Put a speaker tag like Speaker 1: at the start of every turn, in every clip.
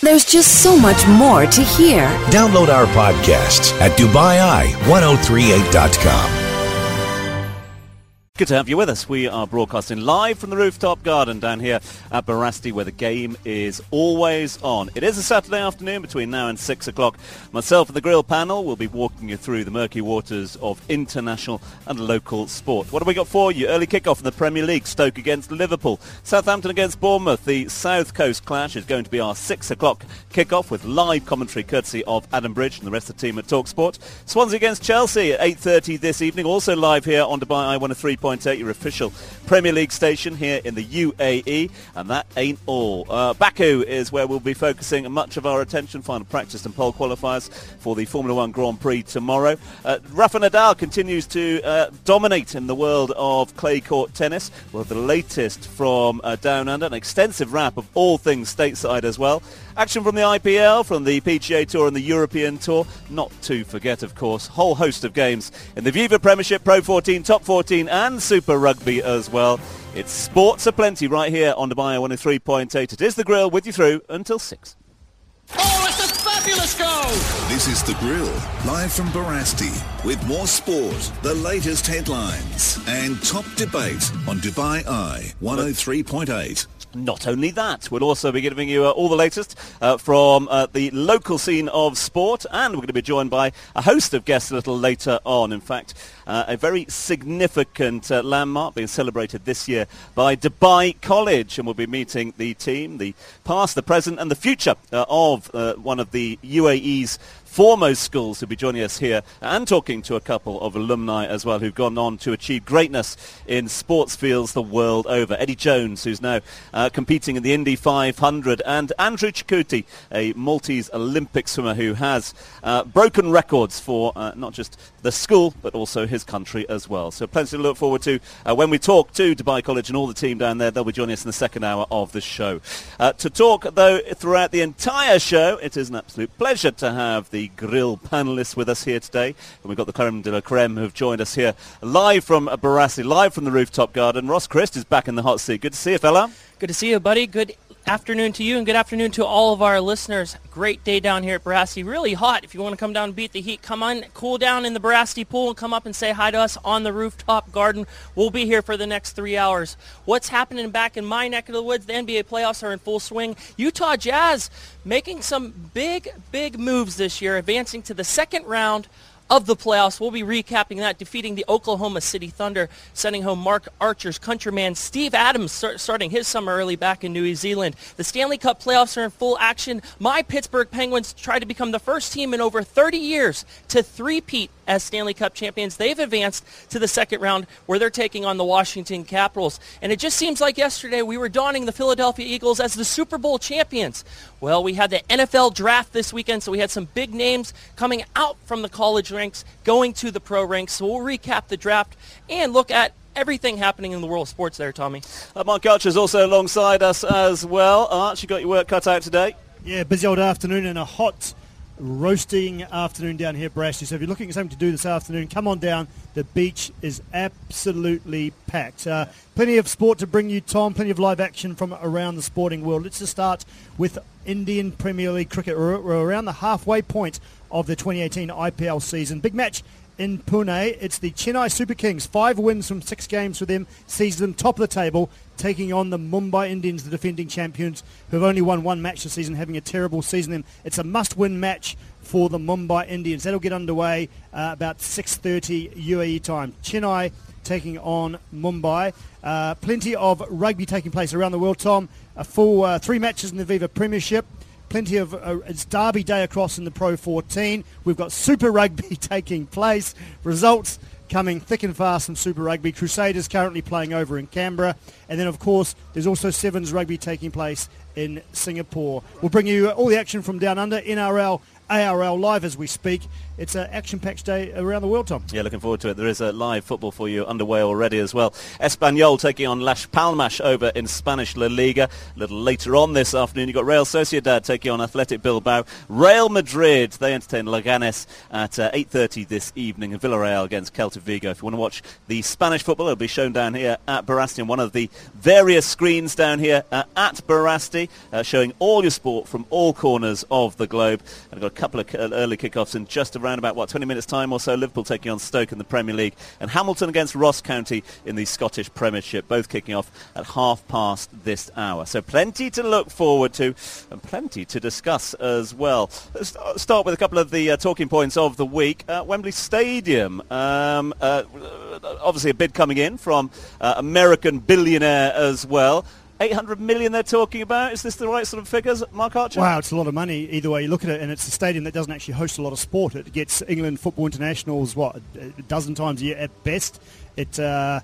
Speaker 1: There's just so much more to hear.
Speaker 2: Download our podcasts at DubaiEye1038.com.
Speaker 3: Good to have you with us. We are broadcasting live from the rooftop garden down here at Barasti, where the game is always on. It is a Saturday afternoon between now and 6 o'clock. Myself and the Grill panel will be walking you through the murky waters of international and local sport. What have we got for you? Early kickoff in the Premier League. Stoke against Liverpool. Southampton against Bournemouth. The South Coast clash is going to be our 6 o'clock kickoff with live commentary courtesy of Adam Bridge and the rest of the team at TalkSport. Swansea against Chelsea at 8:30 this evening. Also live here on Dubai Eye 103.8, your official Premier League station here in the UAE, and that ain't all. Baku is where we'll be focusing much of our attention. Final practice and pole qualifiers for the Formula One Grand Prix tomorrow. Rafa Nadal continues to dominate in the world of clay court tennis. We'll have the latest from Down Under, an extensive wrap of all things stateside as well. Action from the IPL, from the PGA Tour and the European Tour. Not to forget, of course, whole host of games in the Viva Premiership, Pro 14, Top 14 and Super Rugby as well. It's sports aplenty right here on Dubai 103.8. It is The Grill with you through until 6.
Speaker 4: Oh, it's a fabulous goal!
Speaker 2: This is The Grill, live from Barasti, with more sport, the latest headlines, and top debate on Dubai Eye 103.8.
Speaker 3: Not only that, we'll also be giving you all the latest from the local scene of sport, and we're going to be joined by a host of guests a little later on. In fact, a very significant landmark being celebrated this year by Dubai College, and we'll be meeting the team, the past, the present and the future of one of the UAE's foremost schools, who'll be joining us here and talking to a couple of alumni as well who've gone on to achieve greatness in sports fields the world over. Eddie Jones, who's now competing in the Indy 500, and Andrew Chikuti, a Maltese Olympic swimmer who has broken records for not just the school but also his country as well. So plenty to look forward to when we talk to Dubai College and all the team down there. They'll be joining us in the second hour of the show. To talk, though, throughout the entire show, it is an absolute pleasure to have the Grill panellists with us here today. And we've got the creme de la creme who've joined us here live from Barasti, live from the rooftop garden. Ross Christ is back in the hot seat. Good to see you, fella.
Speaker 5: Good to see you, buddy. Good afternoon to you, and good afternoon to all of our listeners. Great day down here at Barasti. Really hot. If you want to come down and beat the heat, come on, cool down in the Barasti pool and come up and say hi to us on the rooftop garden. We'll be here for the next 3 hours. What's happening back in my neck of the woods? The NBA playoffs are in full swing. Utah Jazz making some big moves this year, advancing to the second round of the playoffs. We'll be recapping that, defeating the Oklahoma City Thunder, sending home Mark Archer's countryman Steve Adams, starting his summer early back in New Zealand. The Stanley Cup playoffs are in full action. My Pittsburgh Penguins try to become the first team in over 30 years to three-peat as Stanley Cup champions. They've advanced to the second round, where they're taking on the Washington Capitals. And it just seems like yesterday we were donning the Philadelphia Eagles as the Super Bowl champions. Well, we had the NFL draft this weekend, so we had some big names coming out from the college ranks, going to the pro ranks. So we'll recap the draft and look at everything happening in the world of sports there, Tommy.
Speaker 3: Mark Archer's also alongside us as well. Arch, you got your work cut out today?
Speaker 6: Yeah, busy old afternoon and a hot roasting afternoon down here at Barasti. So if you're looking for something to do this afternoon, come on down. The beach is absolutely packed. Plenty of sport to bring you, Tom. Plenty of live action from around the sporting world. Let's just start with Indian Premier League cricket. We're around the halfway point of the 2018 IPL season. Big match in Pune. It's the Chennai Super Kings. 5 wins from 6 games for them. Sees them top of the table, taking on the Mumbai Indians, the defending champions, who have only won 1 match this season, having a terrible season. It's a must-win match for the Mumbai Indians. That'll get underway about 6:30 UAE time. Chennai taking on Mumbai. Plenty of rugby taking place around the world, Tom. A full 3 matches in the Viva Premiership. Plenty of, it's Derby Day across in the Pro 14. We've got Super Rugby taking place. Results coming thick and fast from Super Rugby. Crusaders currently playing over in Canberra. And then, of course, there's also Sevens Rugby taking place in Singapore. We'll bring you all the action from down under, NRL ARL live as we speak. It's an action-packed day around the world, Tom.
Speaker 3: Yeah, looking forward to it. There is a live football for you underway already as well. Espanyol taking on Las Palmas over in Spanish La Liga. A little later on this afternoon, you've got Real Sociedad taking on Athletic Bilbao. Real Madrid, they entertain Leganes at 8:30 this evening. And Villarreal against Celta Vigo. If you want to watch the Spanish football, it'll be shown down here at Barasti on one of the various screens down here at Barasti, showing all your sport from all corners of the globe. And I've got a couple of early kickoffs in just around about 20 minutes time or so. Liverpool taking on Stoke in the Premier League, and Hamilton against Ross County in the Scottish Premiership, both kicking off at 5:30 this hour. So plenty to look forward to and plenty to discuss as well. Let's start with a couple of the talking points of the week. Wembley Stadium, obviously a bid coming in from American billionaire as well. 800 million they're talking about. Is this the right sort of figures, Mark Archer?
Speaker 6: Wow, it's a lot of money either way you look at it, and it's a stadium that doesn't actually host a lot of sport. It gets England football internationals, a dozen times a year at best. It's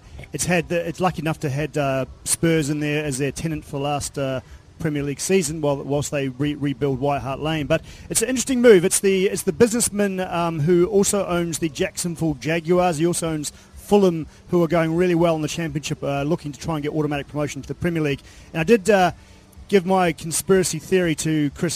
Speaker 6: lucky enough to had Spurs in there as their tenant for last Premier League season whilst they rebuild White Hart Lane. But it's an interesting move. It's the businessman who also owns the Jacksonville Jaguars. He also owns Fulham, who are going really well in the Championship, looking to try and get automatic promotion to the Premier League. And I did give my conspiracy theory to Chris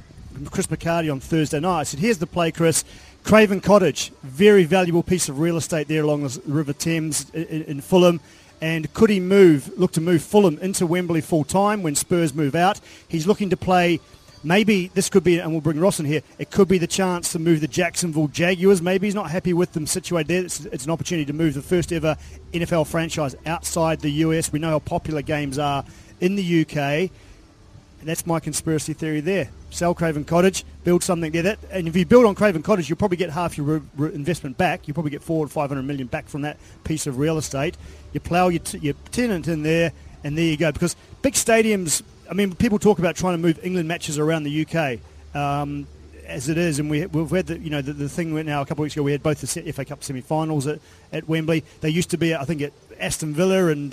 Speaker 6: McCarty on Thursday night. I said, here's the play, Chris. Craven Cottage, very valuable piece of real estate there along the River Thames in Fulham. And could he look to move Fulham into Wembley full-time when Spurs move out? He's looking to play. Maybe this could be, and we'll bring Ross in here, it could be the chance to move the Jacksonville Jaguars. Maybe he's not happy with them situated there. It's an opportunity to move the first ever NFL franchise outside the US. We know how popular games are in the UK. And that's my conspiracy theory there. Sell Craven Cottage, build something there. And if you build on Craven Cottage, you'll probably get half your investment back. You'll probably get $400 or $500 million back from that piece of real estate. You plough your tenant in there, and there you go. Because big stadiums, I mean, people talk about trying to move England matches around the UK as it is, and we've had the thing went now a couple of weeks ago. We had both the FA Cup semi-finals at Wembley. They used to be, I think, at Aston Villa and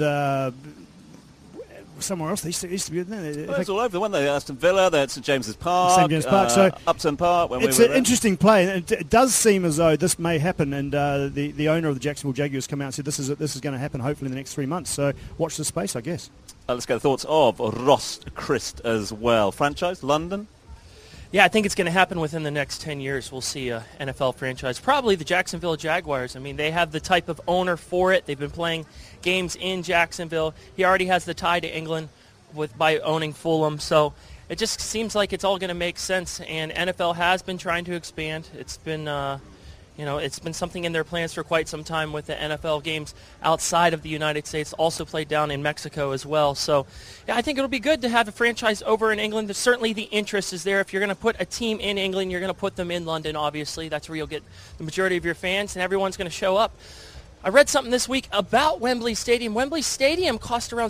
Speaker 6: somewhere else. They used to be.
Speaker 3: It's all over the one. They Aston Villa. They're at St James's Park.
Speaker 6: St James's Park. So
Speaker 3: Upton Park.
Speaker 6: It's an interesting play, and it does seem as though this may happen. And the owner of the Jacksonville Jaguars come out and said this is going to happen hopefully in the next 3 months. So watch the space, I guess.
Speaker 3: Let's get the thoughts of Ross Christ as well. Franchise, London?
Speaker 5: Yeah, I think it's going to happen within the next 10 years. We'll see a NFL franchise. Probably the Jacksonville Jaguars. I mean, they have the type of owner for it. They've been playing games in Jacksonville. He already has the tie to England by owning Fulham. So it just seems like it's all going to make sense. And NFL has been trying to expand. It's been... it's been something in their plans for quite some time with the NFL games outside of the United States, also played down in Mexico as well. So, yeah, I think it'll be good to have a franchise over in England. There's certainly the interest is there. If you're going to put a team in England, you're going to put them in London, obviously. That's where you'll get the majority of your fans, and everyone's going to show up. I read something this week about Wembley Stadium. Wembley Stadium cost around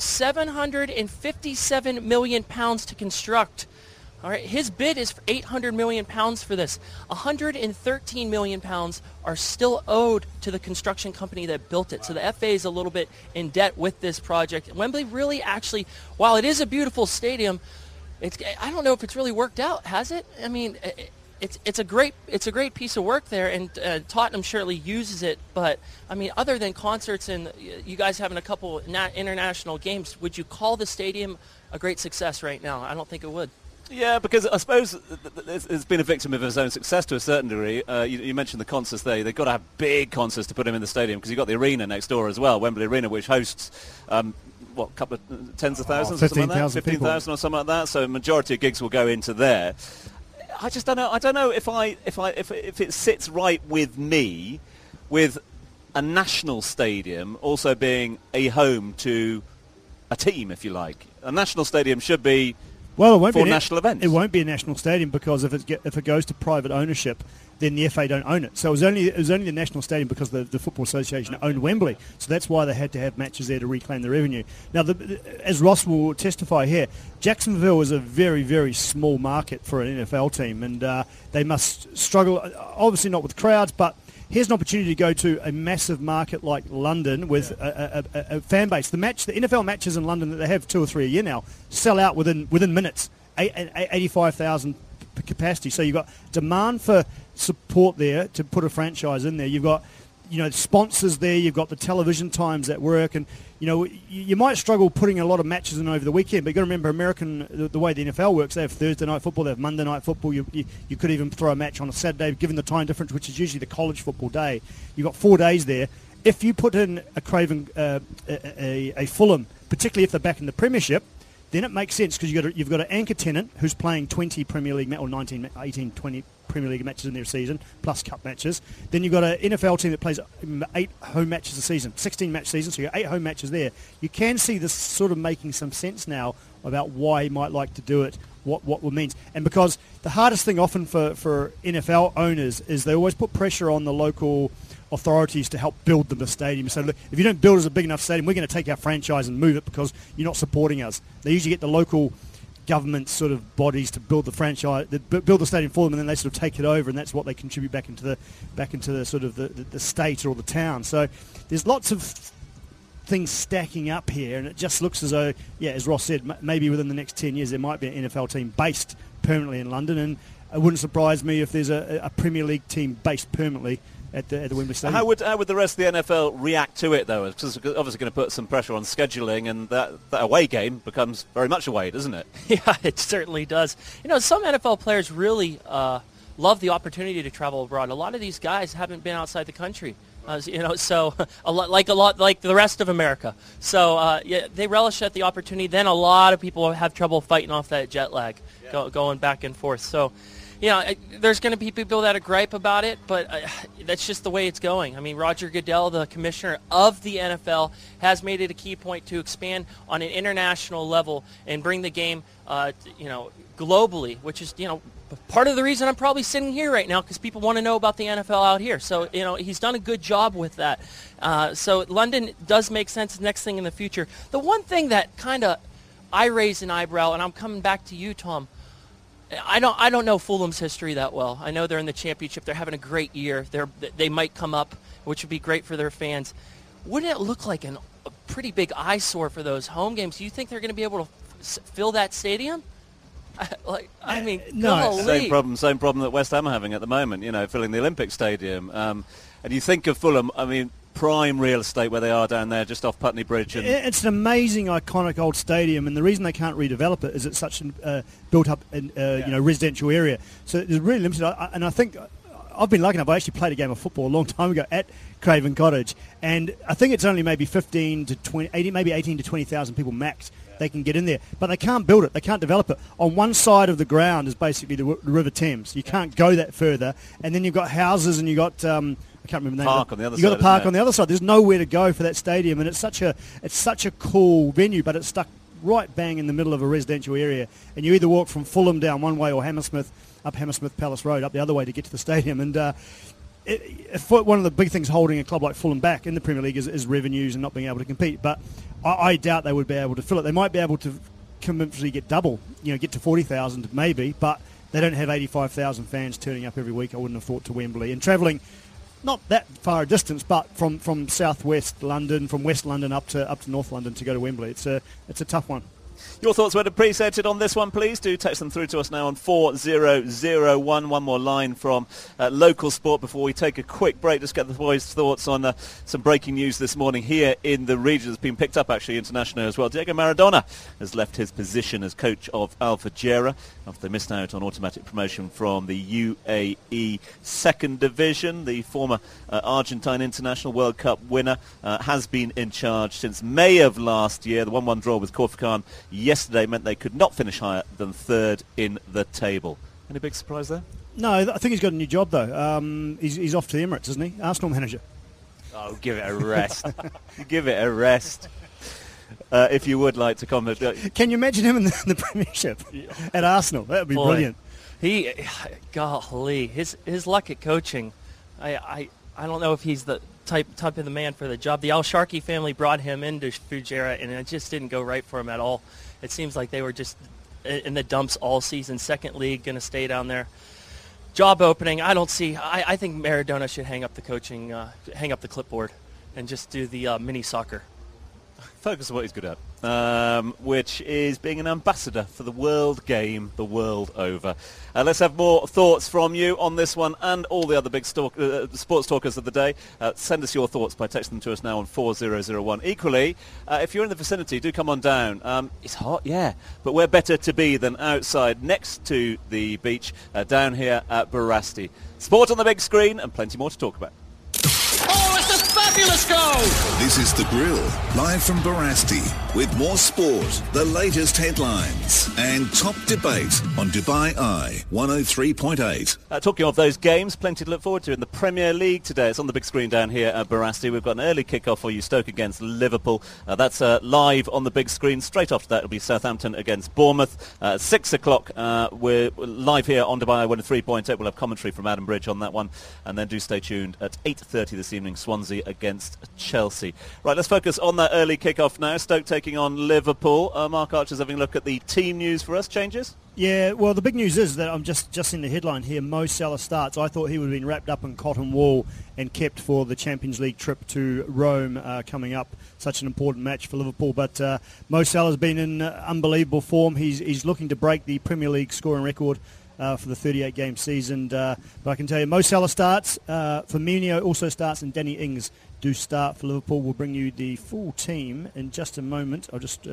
Speaker 5: £757 million to construct. All right, his bid is for £800 million for this. £113 million are still owed to the construction company that built it. So the FA is a little bit in debt with this project. Wembley really actually, while it is a beautiful stadium, I don't know if it's really worked out, has it? I mean, it's a great piece of work there, and Tottenham surely uses it. But I mean, other than concerts and you guys having a couple international games, would you call the stadium a great success right now? I don't think it would.
Speaker 3: Yeah, because I suppose it's been a victim of his own success to a certain degree. You mentioned the concerts there. They've got to have big concerts to put him in the stadium because you've got the arena next door as well, Wembley Arena, which hosts, a couple of tens of thousands?
Speaker 6: 15,000
Speaker 3: people. 15,000 or something like that. So a majority of gigs will go into there. I just don't know. I don't know if it sits right with me with a national stadium also being a home to a team, if you like. A national stadium should be...
Speaker 6: Well, it won't
Speaker 3: for
Speaker 6: be
Speaker 3: national events.
Speaker 6: It won't be a national stadium because if it goes to private ownership, then the FA don't own it. So it was only the national stadium because the Football Association owned Wembley. So that's why they had to have matches there to reclaim the revenue. Now, as Ross will testify here, Jacksonville is a very, very small market for an NFL team, and they must struggle, obviously not with crowds, but here's an opportunity to go to a massive market like London with a fan base. The NFL matches in London that they have 2 or 3 a year now sell out within minutes. 85,000 capacity. So you've got demand for support there to put a franchise in there. You've got, sponsors there. You've got the television times at work, and you might struggle putting a lot of matches in over the weekend. But you've got to remember the way the NFL works. They have Thursday night football. They have Monday night football. You could even throw a match on a Saturday, given the time difference, which is usually the college football day. You've got 4 days there. If you put in a Craven, a Fulham, particularly if they're back in the Premiership, then it makes sense because you've got an anchor tenant who's playing 20 Premier League or 19, 18, 20 Premier League matches in their season, plus cup matches. Then you've got an NFL team that plays 8 home matches a season, 16-match season, so you've got 8 home matches there. You can see this sort of making some sense now about why he might like to do it, what it means. And because the hardest thing often for NFL owners is they always put pressure on the local authorities to help build them a stadium. So look, if you don't build us a big enough stadium, we're going to take our franchise and move it because you're not supporting us. They usually get the local government sort of bodies to build the franchise, build the stadium for them, and then they sort of take it over, and that's what they contribute back into the sort of the state or the town. So there's lots of things stacking up here, and it just looks as though, as Ross said, maybe within the next 10 years there might be an NFL team based permanently in London, and it wouldn't surprise me if there's a Premier League team based permanently at the Wembley Stadium.
Speaker 3: How would the rest of the NFL react to it, though? Because it's obviously going to put some pressure on scheduling, and that away game becomes very much away, doesn't it?
Speaker 5: Yeah, it certainly does. Some NFL players really love the opportunity to travel abroad. A lot of these guys haven't been outside the country. So a lot like the rest of America. So they relish at the opportunity. Then a lot of people have trouble fighting off that jet lag, going back and forth. So, there's going to be people that are gripe about it, but that's just the way it's going. I mean, Roger Goodell, the commissioner of the NFL, has made it a key point to expand on an international level and bring the game, globally, which is, part of the reason I'm probably sitting here right now, because people want to know about the NFL out here. So, he's done a good job with that. So London does make sense next thing in the future. The one thing that kind of I raise an eyebrow, and I'm coming back to you, Tom, I don't know Fulham's history that well. I know they're in the championship. They're having a great year. They might come up, which would be great for their fans. Wouldn't it look like a pretty big eyesore for those home games? Do you think they're going to be able to fill that stadium?
Speaker 6: No.
Speaker 3: Same problem that West Ham are having at the moment, filling the Olympic Stadium. And you think of Fulham, prime real estate where they are down there, just off Putney Bridge. And
Speaker 6: it's an amazing, iconic old stadium, and the reason they can't redevelop it is it's such a built-up, residential area. So it's really limited. And I think I've been lucky enough. I actually played a game of football a long time ago at Craven Cottage, and I think it's only maybe 15 to 20, maybe 18 to 20,000 people max. They can get in there, but they can't build it. They can't develop it. On one side of the ground is basically the River Thames. You can't go that further, and then you've got houses, and you've got I can't remember the name.
Speaker 3: Park on the other side.
Speaker 6: You've got the park on the other side. There's nowhere to go for that stadium, and it's such a cool venue, but it's stuck right bang in the middle of a residential area, and you either walk from Fulham down one way or Hammersmith up Hammersmith Palace Road up the other way to get to the stadium. And one of the big things holding a club like Fulham back in the Premier League is revenues and not being able to compete. But I doubt they would be able to fill it. They might be able to convincingly get double, get to 40,000 maybe, but they don't have 85,000 fans turning up every week, I wouldn't have thought, to Wembley. And travelling not that far a distance, but from southwest London, from West London up to North London to go to Wembley. It's a tough one.
Speaker 3: Your thoughts were appreciated on this one, please. Do text them through to us now on 4001. One more line from Local Sport before we take a quick break. Just get the boys' thoughts on some breaking news this morning here in the region. It's been picked up, actually, internationally as well. Diego Maradona has left his position as coach of Al Fajera after they missed out on automatic promotion from the UAE Second Division. The former Argentine International World Cup winner has been in charge since May of last year. The 1-1 draw with Corsican yesterday meant they could not finish higher than third in the table. Any big surprise there?
Speaker 6: No, I think he's got a new job, though. He's off to the Emirates, isn't he? Arsenal manager.
Speaker 3: Oh, give it a rest. Give it a rest. If you would like to comment.
Speaker 6: Can you imagine him in the Premiership at Arsenal? That would be brilliant.
Speaker 5: Golly, his luck at coaching, I don't know if he's the type of the man for the job. The Al Sharkey family brought him into Fujera, and it just didn't go right for him at all. It seems like they were just in the dumps all season. Second league, going to stay down there. Job opening, I don't see. I think Maradona should hang up the coaching, hang up the clipboard, and just do the mini soccer.
Speaker 3: Focus on what he's good at. which is being an ambassador for the world game the world over. Let's have more thoughts from you on this one and all the other big sports talkers of the day. Send us your thoughts by texting them to us now on 4001. Equally, if you're in the vicinity, do come on down. It's hot, yeah, but we're better to be than outside next to the beach down here at Barasti. Sport on the big screen and plenty more to talk about.
Speaker 4: Oh, it's a fabulous goal!
Speaker 2: This is The Grill, live from Barasti, with more sport, the latest headlines, and top debate on Dubai Eye 103.8.
Speaker 3: Talking of those games, plenty to look forward to in the Premier League today. It's on the big screen down here at Barasti. We've got an early kick-off for you, Stoke against Liverpool. That's live on the big screen. Straight after that, it'll be Southampton against Bournemouth. 6 o'clock, we're live here on Dubai Eye 103.8. We'll have commentary from Adam Bridge on that one. And then do stay tuned at 8:30 this evening, Swansea against Chelsea. Right, let's focus on that early kick-off now. Stoke taking on Liverpool. Mark Archer's having a look at the team news for us. Changes?
Speaker 6: Yeah, well, the big news is that I'm just in the headline here. Mo Salah starts. I thought he would have been wrapped up in cotton wool and kept for the Champions League trip to Rome coming up. Such an important match for Liverpool. But Mo Salah's been in unbelievable form. He's looking to break the Premier League scoring record for the 38-game season. But I can tell you, Mo Salah starts. Firmino also starts, and Danny Ings do start for Liverpool. We'll bring you the full team in just a moment. I'll just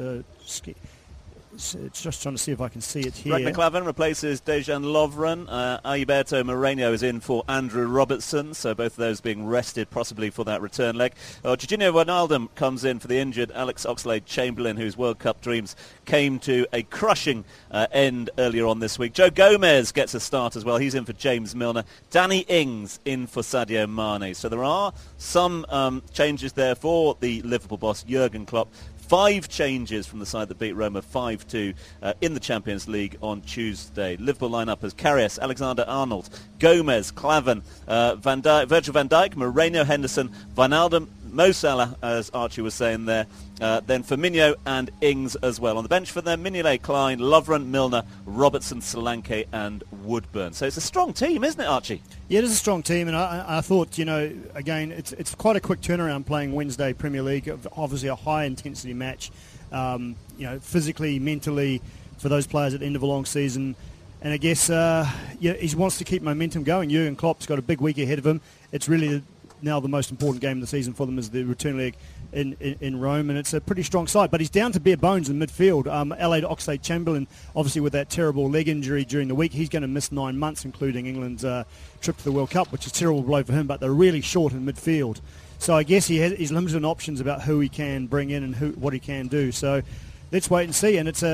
Speaker 6: trying to see if I can see it here.
Speaker 3: Greg McClavan replaces Dejan Lovren. Alberto Moreno is in for Andrew Robertson, so both of those being rested possibly for that return leg. Jorginho Wijnaldum comes in for the injured Alex Oxlade-Chamberlain, whose World Cup dreams came to a crushing end earlier on this week. Joe Gomez gets a start as well. He's in for James Milner. Danny Ings in for Sadio Mane. So there are some changes there for the Liverpool boss, Jurgen Klopp. 5 changes from the side that beat Roma 5-2 in the Champions League on Tuesday. Liverpool line-up as Karius, Alexander-Arnold, Gomez, Klavan, Virgil van Dijk, Moreno, Henderson, Wijnaldum, Mo Salah, as Archie was saying there, then Firmino and Ings as well. On the bench for them, Mignolet, Klein, Lovren, Milner, Robertson, Solanke and Woodburn. So it's a strong team, isn't it, Archie? Yeah,
Speaker 6: it is a strong team, and I thought, again, it's quite a quick turnaround playing Wednesday Premier League, obviously a high-intensity match, physically, mentally, for those players at the end of a long season. And I guess he wants to keep momentum going. Jurgen Klopp's got a big week ahead of him. It's really now the most important game of the season for them is the return leg in Rome, and it's a pretty strong side. But he's down to bare bones in midfield. Allied Oxlade-Chamberlain, obviously with that terrible leg injury during the week, he's going to miss 9 months, including England's trip to the World Cup, which is a terrible blow for him, but they're really short in midfield. So I guess he's limited in options about who he can bring in and what he can do. So let's wait and see. And it's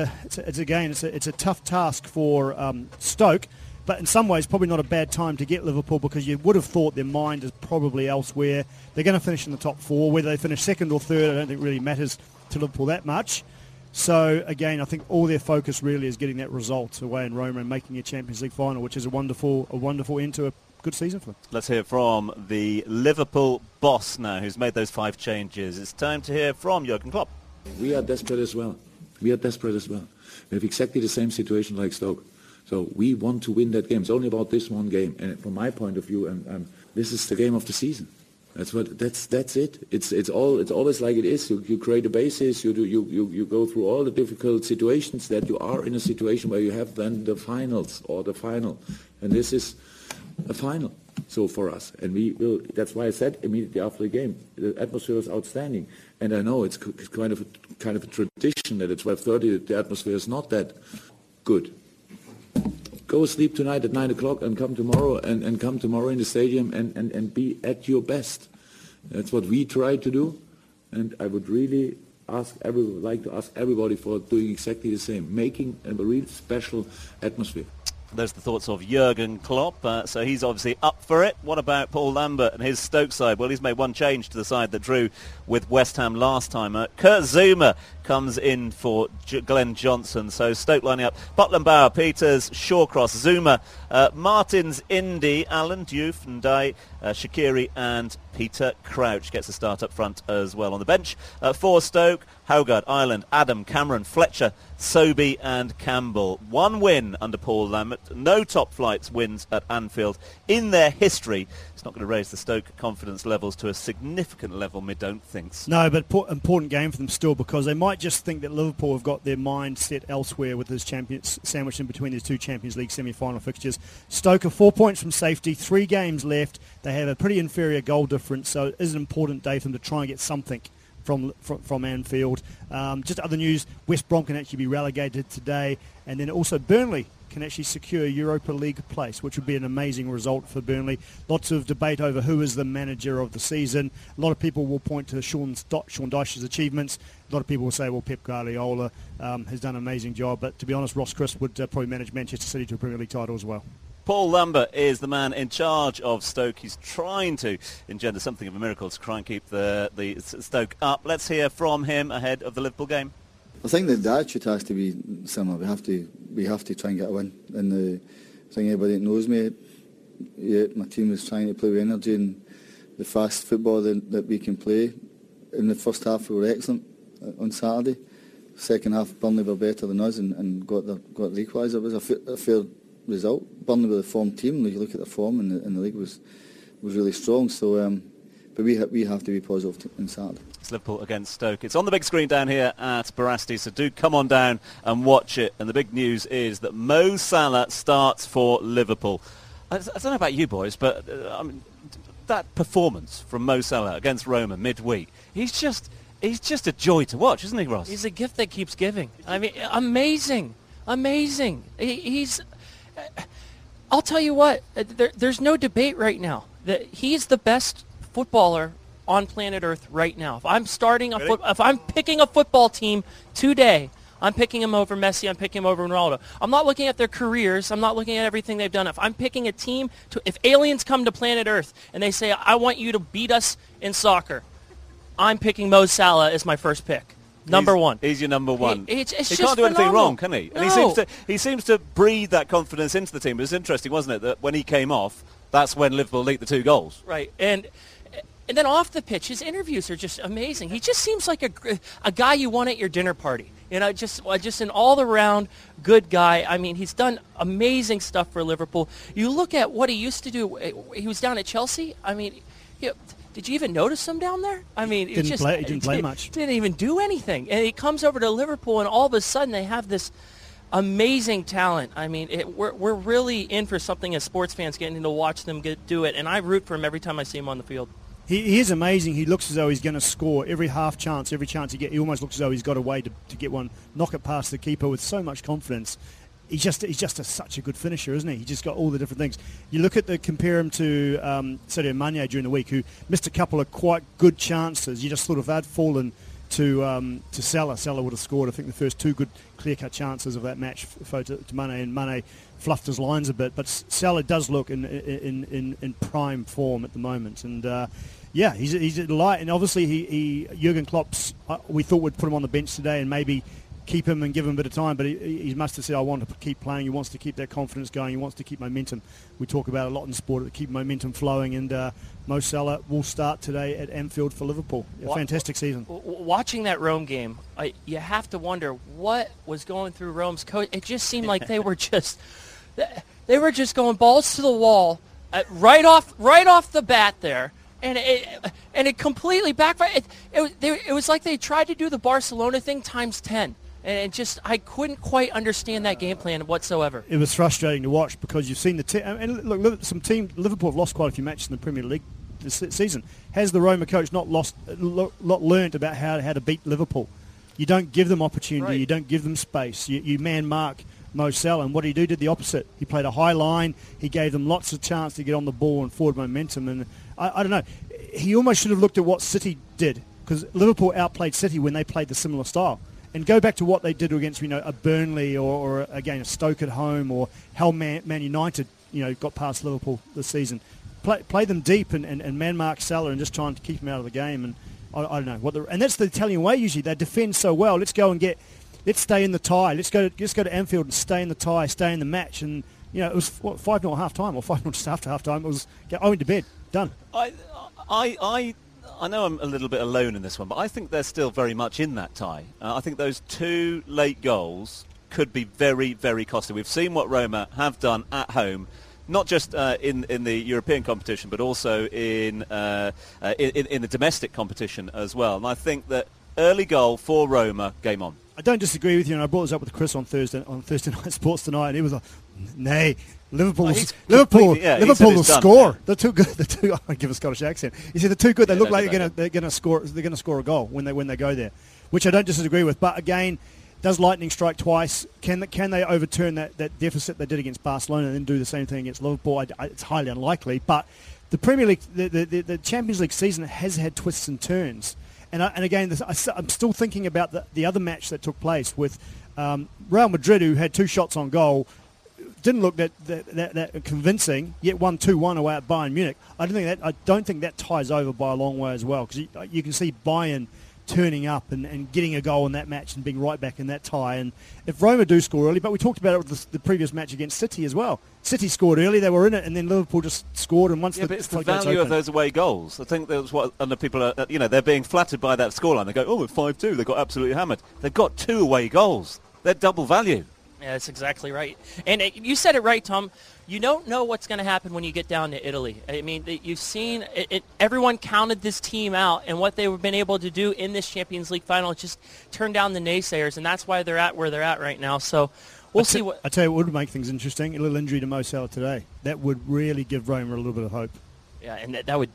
Speaker 6: a tough task for Stoke. But in some ways, probably not a bad time to get Liverpool, because you would have thought their mind is probably elsewhere. They're going to finish in the top 4. Whether they finish second or third, I don't think really matters to Liverpool that much. So, again, I think all their focus really is getting that result away in Roma and making a Champions League final, which is a wonderful end to a good season for them.
Speaker 3: Let's hear from the Liverpool boss now, who's made those 5 changes. It's time to hear from Jurgen Klopp.
Speaker 7: We are desperate as well. We have exactly the same situation like Stoke. So we want to win that game. It's only about this one game, and from my point of view, this is the game of the season. That's it. It's always like it is. You create a basis. You go through all the difficult situations that you are in a situation where you have then the finals or the final, and this is a final. So for us, and we will. That's why I said immediately after the game, the atmosphere was outstanding, and I know it's kind of a tradition that at 12:30 the atmosphere is not that good. Go sleep tonight at 9 o'clock and come tomorrow and come tomorrow in the stadium and be at your best. That's what we try to do, and I would really like to ask everybody for doing exactly the same, making a real special atmosphere.
Speaker 3: There's the thoughts of Jurgen Klopp, so he's obviously up for it. What about Paul Lambert and his Stoke side? Well, he's made one change to the side that drew with West Ham last time. Kurt Zouma comes in for Glenn Johnson. So Stoke lining up Butland, Bauer, Peters, Shawcross, Zouma, Martins, Indy, Allen, Diouf, Ndai, Shaqiri and Peter Crouch gets a start up front as well. On the bench for Stoke, Haugaard, Ireland, Adam, Cameron, Fletcher, Sobey and Campbell. 1 win under Paul Lambert. No top flights wins at Anfield in their history. It's not going to raise the Stoke confidence levels to a significant level, me don't think.
Speaker 6: No, but important game for them still, because they might might just think that Liverpool have got their mind set elsewhere with this champions sandwiched in between these two Champions League semi-final fixtures. Stoke are 4 points from safety, 3 games left. They have a pretty inferior goal difference, so it is an important day for them to try and get something from Anfield. Just other news, West Brom can actually be relegated today, and then also Burnley can actually secure a Europa League place, which would be an amazing result for Burnley. Lots of debate over who is the manager of the season. A lot of people will point to Sean Dyche's achievements. A lot of people will say, well, Pep Guardiola has done an amazing job. But to be honest, Ross Crisp would probably manage Manchester City to a Premier League title as well.
Speaker 3: Paul Lambert is the man in charge of Stoke. He's trying to engender something of a miracle to try and keep the Stoke up. Let's hear from him ahead of the Liverpool game.
Speaker 8: I think the attitude has to be similar. We have to try and get a win. And the thing, everybody that knows me, my team is trying to play with energy and the fast football that we can play. In the first half, we were excellent on Saturday. Second half, Burnley were better than us and got the equaliser. It was a fair result. Burnley were a formed team. If you look at the form in the league, was really strong. So, but we have to be positive on Saturday.
Speaker 3: It's Liverpool against Stoke. It's on the big screen down here at Barasti, so do come on down and watch it. And the big news is that Mo Salah starts for Liverpool. I don't know about you boys, but that performance from Mo Salah against Roma midweek, he's just a joy to watch, isn't he, Ross?
Speaker 5: He's a gift that keeps giving. I mean, amazing. He's. I'll tell you what. There's no debate right now that he's the best footballer on planet Earth right now. If I'm if I'm picking a football team today, I'm picking him over Messi. I'm picking him over Ronaldo. I'm not looking at their careers. I'm not looking at everything they've done. If I'm picking a team, if aliens come to planet Earth and they say, I want you to beat us in soccer, I'm picking Mo Salah as my first pick. Number one.
Speaker 3: He's your number one.
Speaker 5: He
Speaker 3: can't do
Speaker 5: phenomenal.
Speaker 3: anything wrong, can he?
Speaker 5: No.
Speaker 3: And he seems to breathe that confidence into the team. It was interesting, wasn't it, that when he came off, that's when Liverpool leaked the 2 goals.
Speaker 5: Right. And then off the pitch, his interviews are just amazing. He just seems like a guy you want at your dinner party. You know, just an all-around good guy. I mean, he's done amazing stuff for Liverpool. You look at what he used to do. He was down at Chelsea. I mean, did you even notice him down there? I mean,
Speaker 6: he didn't play much.
Speaker 5: Didn't even do anything. And he comes over to Liverpool, and all of a sudden they have this amazing talent. I mean, we're really in for something as sports fans, getting to watch them do it. And I root for him every time I see him on the field.
Speaker 6: He is amazing. He looks as though he's going to score every chance he gets. He almost looks as though he's got a way to get one, knock it past the keeper with so much confidence. He's just such a good finisher, isn't he? He's just got all the different things. You look at compare him to Sadio Mane during the week, who missed a couple of quite good chances. You just thought if they'd fallen to Salah, Salah would have scored. I think the first 2 good clear-cut chances of that match to Mane, and Mane fluffed his lines a bit. But Salah does look in prime form at the moment, and. Yeah, he's a delight, and obviously Jurgen Klopp, we thought would put him on the bench today and maybe keep him and give him a bit of time, but he must have said, I want to keep playing. He wants to keep that confidence going. He wants to keep momentum. We talk about a lot in sport, to keep momentum flowing, and Mo Salah will start today at Anfield for Liverpool. A fantastic season.
Speaker 5: Watching that Rome game, you have to wonder what was going through Rome's coach. It just seemed like they were just going balls to the wall right off the bat there. And it completely backfired. It was like they tried to do the Barcelona thing times 10. And I couldn't quite understand that game plan whatsoever.
Speaker 6: It was frustrating to watch because you've seen the team. And look, Liverpool have lost quite a few matches in the Premier League this season. Has the Roma coach not learned about how to beat Liverpool? You don't give them opportunity. Right. You don't give them space. You man mark Mo Salah, and what he did the opposite. He played a high line. He gave them lots of chance to get on the ball and forward momentum. And I don't know. He almost should have looked at what City did, because Liverpool outplayed City when they played the similar style. And go back to what they did against, a Burnley or again a Stoke at home, or how Man United, got past Liverpool this season. Play them deep and man mark Salah and just trying to keep him out of the game. And I don't know and that's the Italian way. Usually they defend so well. Let's stay in the tie. Let's go to Anfield and stay in the tie, stay in the match. And it was 5-0 half time or 5-0 just after half time. It was I went to bed. Done.
Speaker 3: I know I'm a little bit alone in this one, but I think they're still very much in that tie. I think those 2 late goals could be very, very costly. We've seen what Roma have done at home, not just in the European competition, but also in the domestic competition as well. And I think that early goal for Roma, game on.
Speaker 6: I don't disagree with you, and I brought this up with Chris on Thursday Night Sports tonight, and he was like, "Nay, Liverpool will score. They're too good. I give a Scottish accent. He said they're too good. They look like they're going to score. They're going to score a goal when they go there, which I don't disagree with. But again, does lightning strike twice? Can they overturn that deficit they did against Barcelona and then do the same thing against Liverpool? It's highly unlikely. But the Premier League, the Champions League season has had twists and turns. And again, I'm still thinking about the other match that took place with Real Madrid, who had 2 shots on goal, didn't look that convincing, yet won 2-1 away at Bayern Munich. I don't think that ties over by a long way as well, because you can see Bayern turning up and getting a goal in that match and being right back in that tie. And if Roma do score early, but we talked about it with the previous match against City as well. City scored early, they were in it, and then Liverpool just scored. And once
Speaker 3: but it's the value of those away goals. I think that's what other people are. They're being flattered by that scoreline. They go, "Oh, with 5-2, they got absolutely hammered." They've got 2 away goals. They're double value.
Speaker 5: Yeah, that's exactly right. And you said it right, Tom. You don't know what's going to happen when you get down to Italy. I mean, you've seen it. Everyone counted this team out, and what they've been able to do in this Champions League final is just turn down the naysayers, and that's why they're at where they're at right now. So we'll see what. I
Speaker 6: tell you what would make things interesting: a little injury to Mo Salah today. That would really give Roma a little bit of hope.
Speaker 5: Yeah, and that would,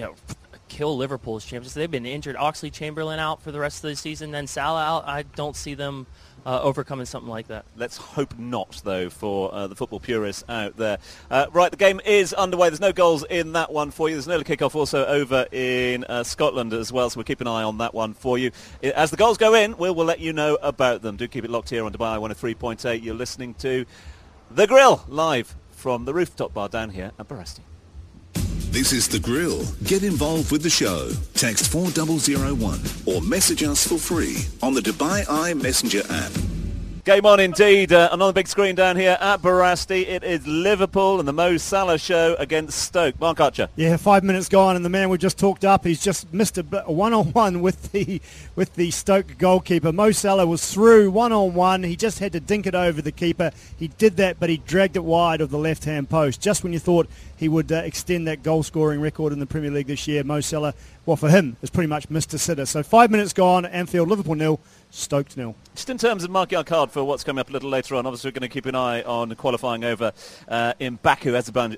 Speaker 5: kill Liverpool's champions. They've been injured. Oxlade-Chamberlain out for the rest of the season, then Salah out. I don't see them overcoming something like that.
Speaker 3: Let's hope not, though, for the football purists out there. Right, the game is underway. There's no goals in that one for you. There's an early kick-off also over in Scotland as well, so we'll keep an eye on that one for you. As the goals go in, we'll let you know about them. Do keep it locked here on Dubai 103.8. You're listening to The Grill, live from the rooftop bar down here at Barasti.
Speaker 2: This is The Grill. Get involved with the show. Text 4001 or message us for free on the Dubai Eye Messenger app.
Speaker 3: Game on indeed, and on the big screen down here at Barasti, it is Liverpool and the Mo Salah show against Stoke. Mark Archer.
Speaker 6: Yeah, 5 minutes gone, and the man we just talked up, he's just missed a one-on-one with the Stoke goalkeeper. Mo Salah was through one-on-one. He just had to dink it over the keeper. He did that, but he dragged it wide of the left-hand post. Just when you thought he would extend that goal-scoring record in the Premier League this year, Mo Salah, well, for him, has pretty much missed a sitter. So 5 minutes gone, Anfield, Liverpool 0, Stoke 0.
Speaker 3: Just in terms of marking our card for what's coming up a little later on, obviously we're going to keep an eye on qualifying over in Baku, Azerbaijan.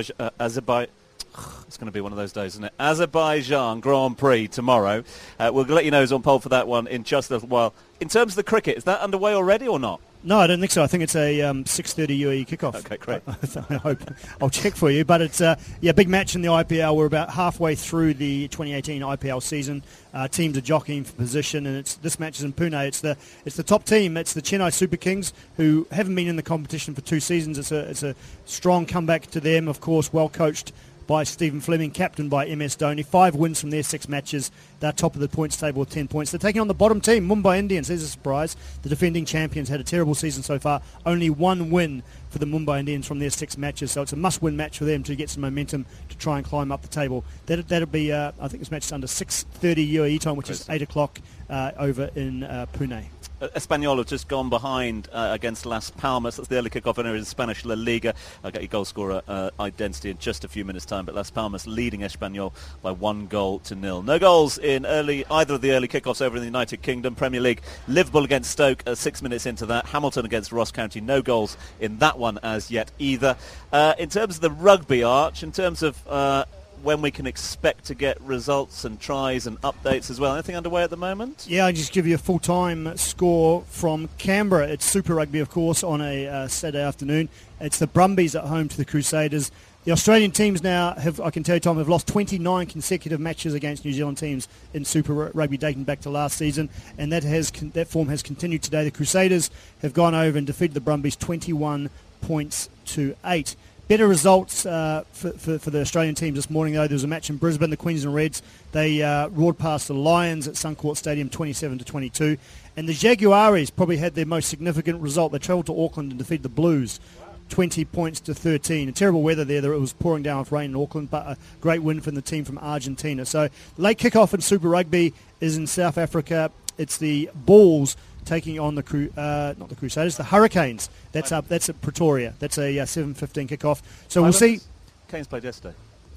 Speaker 3: It's going to be one of those days, isn't it? Azerbaijan Grand Prix tomorrow. We'll let you know who's on pole for that one in just a little while. In terms of the cricket, is that underway already or not?
Speaker 6: No, I don't think so. I think it's a 6:30 UAE kickoff.
Speaker 3: Okay, great.
Speaker 6: I hope I'll check for you. But it's big match in the IPL. We're about halfway through the 2018 IPL season. Teams are jockeying for position, and this match is in Pune. It's the top team. It's the Chennai Super Kings, who haven't been in the competition for 2 seasons. It's a strong comeback to them, of course, well coached by Stephen Fleming, captained by MS Dhoni. 5 wins from their 6 matches. They're top of the points table with 10 points. They're taking on the bottom team, Mumbai Indians. There's a surprise. The defending champions had a terrible season so far. Only 1 win for the Mumbai Indians from their 6 matches. So it's a must-win match for them to get some momentum to try and climb up the table. That'll be, I think this match is under 6:30 UAE time, which is 8 o'clock over in Pune.
Speaker 3: Espanyol have just gone behind against Las Palmas. That's the early kickoff in the Spanish La Liga. I'll get your goal scorer identity in just a few minutes' time, but Las Palmas leading Espanyol by 1-0. No goals in either of the early kickoffs over in the United Kingdom. Premier League, Liverpool against Stoke, 6 minutes into that. Hamilton against Ross County, no goals in that one as yet either. In terms of the rugby, Arch, in terms of when we can expect to get results and tries and updates as well. Anything underway at the moment?
Speaker 6: Yeah, I'll just give you a full-time score from Canberra. It's Super Rugby, of course, on a Saturday afternoon. It's the Brumbies at home to the Crusaders. The Australian teams now I can tell you, Tom, have lost 29 consecutive matches against New Zealand teams in Super Rugby dating back to last season, and that form has continued today. The Crusaders have gone over and defeated the Brumbies 21 points to 8. Better results for the Australian teams this morning, though. There was a match in Brisbane, the Queensland Reds. They roared past the Lions at Suncorp Stadium 27-22. And the Jaguares probably had their most significant result. They travelled to Auckland and defeated the Blues 20 points to 13. Terrible weather there. It was pouring down with rain in Auckland, but a great win from the team from Argentina. So late kickoff in Super Rugby is in South Africa. It's the Bulls taking on not the Crusaders, the Hurricanes. That's at Pretoria. That's a 7:15 kickoff. So we'll see.
Speaker 3: Canes played yesterday.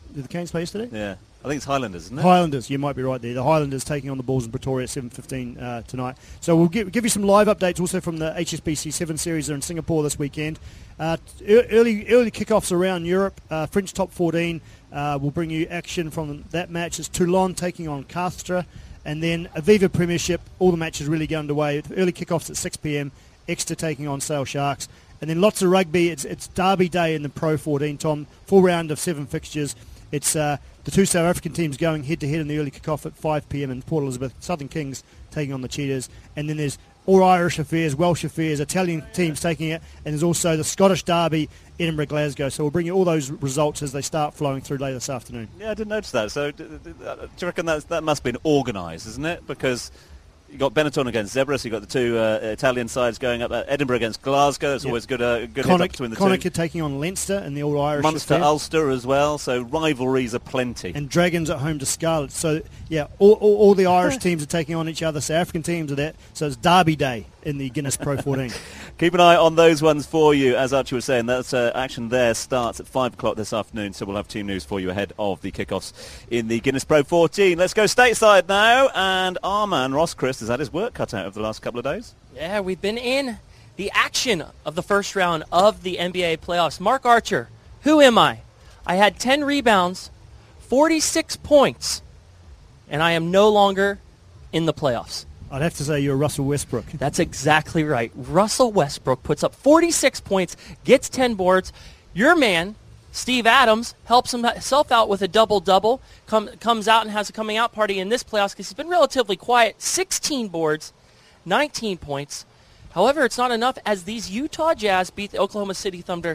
Speaker 6: Did the Canes play yesterday?
Speaker 3: Yeah. I think it's Highlanders, isn't it?
Speaker 6: Highlanders, you might be right there. The Highlanders taking on the Bulls in Pretoria at 7:15 tonight. So we'll give you some live updates also from the HSBC 7 Series there in Singapore this weekend. Early kickoffs around Europe. French top 14 will bring you action from that match. It's Toulon taking on Castres. And then Aviva Premiership, all the matches really get underway. Early kickoffs at 6 p.m. Exeter taking on Sale Sharks. And then lots of rugby. It's Derby Day in the Pro 14, Tom. Full round of 7 fixtures. It's the two South African teams going head-to-head in the early kick-off at 5 p.m. in Port Elizabeth. Southern Kings taking on the Cheetahs. And then there's all Irish affairs, Welsh affairs, Italian teams taking it. And there's also the Scottish Derby, Edinburgh, Glasgow. So we'll bring you all those results as they start flowing through later this afternoon.
Speaker 3: Yeah, I didn't notice that. So do you reckon that must have been organised, isn't it? Because you got Benetton against Zebra, so you got the two Italian sides going up. Edinburgh against Glasgow. It's always good hit up between the two.
Speaker 6: Connacht taking on Leinster in the All Irish.
Speaker 3: Munster, Ulster as well. So rivalries are plenty.
Speaker 6: And Dragons at home to Scarlet. So yeah, all the Irish teams are taking on each other. South African teams are there. So it's Derby Day in the Guinness Pro 14.
Speaker 3: Keep an eye on those ones for you. As Archie was saying, that's action there starts at 5 o'clock this afternoon, so we'll have team news for you ahead of the kickoffs in the Guinness Pro 14. Let's go stateside now, and our man Ross Christ has had his work cut out over the last couple of days.
Speaker 5: Yeah, we've been in the action of the first round of the NBA playoffs. Mark Archer, who am I? I had 10 rebounds, 46 points, and I am no longer in the playoffs.
Speaker 6: I'd have to say you're Russell Westbrook.
Speaker 5: That's exactly right. Russell Westbrook puts up 46 points, gets 10 boards. Your man, Steve Adams, helps himself out with a double-double, comes out and has a coming-out party in this playoffs because he's been relatively quiet. 16 boards, 19 points. However, it's not enough as these Utah Jazz beat the Oklahoma City Thunder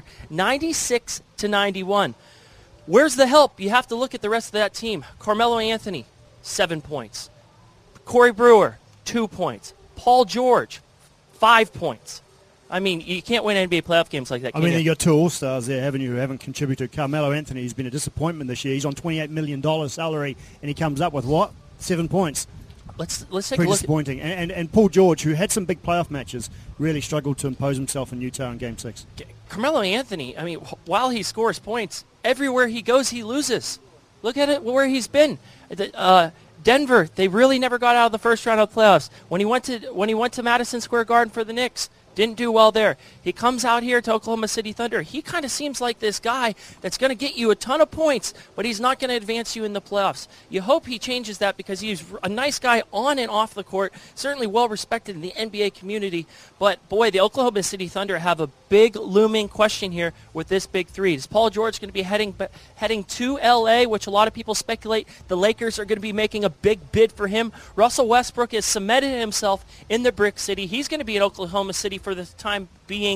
Speaker 5: 96-91. Where's the help? You have to look at the rest of that team. Carmelo Anthony, 7 points. Corey Brewer, 2 points. Paul George, 5 points. I mean, you can't win NBA playoff games like that, can you?
Speaker 6: You got two All-Stars there, haven't you, who haven't contributed. Carmelo Anthony has been a disappointment this year. He's on $28 million salary, and he comes up with what? 7 points.
Speaker 5: Let's take a look.
Speaker 6: Pretty disappointing. And Paul George, who had some big playoff matches, really struggled to impose himself in Utah in Game 6.
Speaker 5: Carmelo Anthony, I mean, while he scores points, everywhere he goes, he loses. Look at it where he's been. Denver, they really never got out of the first round of the playoffs. When he went to Madison Square Garden for the Knicks, didn't do well there. He comes out here to Oklahoma City Thunder. He kind of seems like this guy that's going to get you a ton of points, but he's not going to advance you in the playoffs. You hope he changes that because he's a nice guy on and off the court, certainly well respected in the NBA community. But, boy, the Oklahoma City Thunder have a big looming question here with this big three. Is Paul George going to be heading to L.A., which a lot of people speculate the Lakers are going to be making a big bid for him? Russell Westbrook has cemented himself in the Brick City. He's going to be in Oklahoma City for the time being,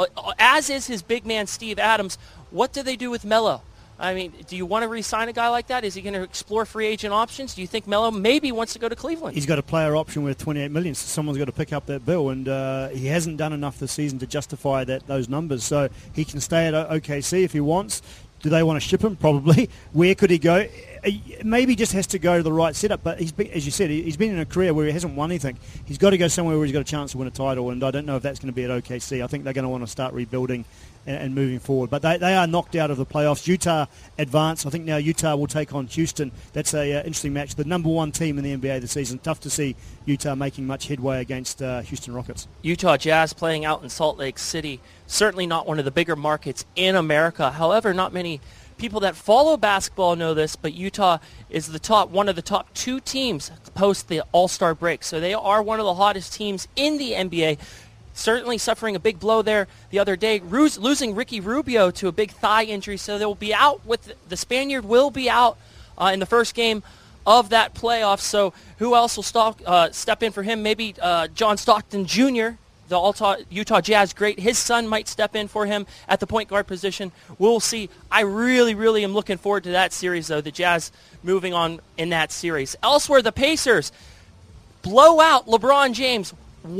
Speaker 5: as is his big man Steve Adams. What do they do with Melo? I mean, do you want to re-sign a guy like that? Is he going to explore free agent options? Do you think Melo maybe wants to go to Cleveland?
Speaker 6: He's got a player option worth $28 million, so someone's got to pick up that bill, and he hasn't done enough this season to justify those numbers. So he can stay at OKC if he wants. Do they want to ship him? Probably. Where could he go? Maybe he just has to go to the right setup, but as you said, he's been in a career where he hasn't won anything. He's got to go somewhere where he's got a chance to win a title, and I don't know if that's going to be at OKC. I think they're going to want to start rebuilding and moving forward. But they are knocked out of the playoffs. Utah advance. I think now Utah will take on Houston. That's a interesting match. The number one team in the NBA this season. Tough to see Utah making much headway against Houston Rockets.
Speaker 5: Utah Jazz playing out in Salt Lake City. Certainly not one of the bigger markets in America. However, not many people that follow basketball know this, but Utah is one of the top 2 teams post the All-Star break. So they are one of the hottest teams in the NBA. Certainly suffering a big blow there the other day, losing Ricky Rubio to a big thigh injury. So they'll be out with the Spaniard will be out in the first game of that playoff. So who else will step in for him? Maybe John Stockton Jr., the Utah Jazz great. His son might step in for him at the point guard position. We'll see. I really, really am looking forward to that series, though. The Jazz moving on in that series. Elsewhere, the Pacers blow out LeBron James